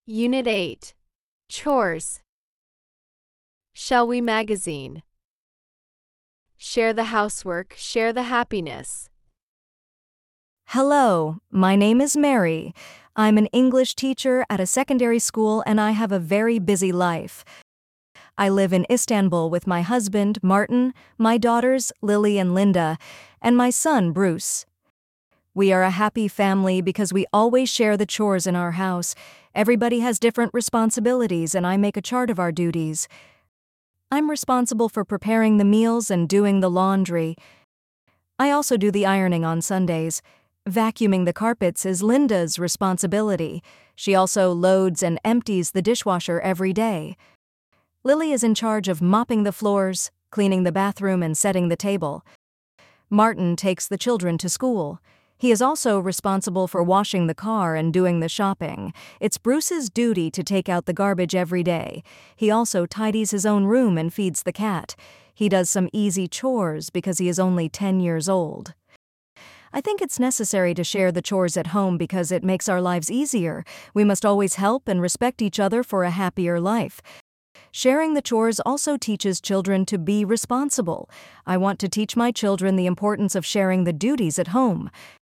Unit 8. Chores. Shall We Magazine. Share the housework, share the happiness. Hello, my name is Mary. I'm an English teacher at a secondary school and I have a very busy life. I live in Istanbul with my husband, Martin, my daughters, Lily and Linda, and my son, Bruce. We are a happy family because we always share the chores in our house. Everybody has different responsibilities and I make a chart of our duties. I'm responsible for preparing the meals and doing the laundry. I also do the ironing on Sundays. Vacuuming the carpets is Linda's responsibility. She also loads and empties the dishwasher every day. Lily is in charge of mopping the floors, cleaning the bathroom, and setting the table. Martin takes the children to school. He is also responsible for washing the car and doing the shopping. It's Bruce's duty to take out the garbage every day. He also tidies his own room and feeds the cat. He does some easy chores because he is only 10 years old. I think it's necessary to share the chores at home because it makes our lives easier. We must always help and respect each other for a happier life. Sharing the chores also teaches children to be responsible. I want to teach my children the importance of sharing the duties at home.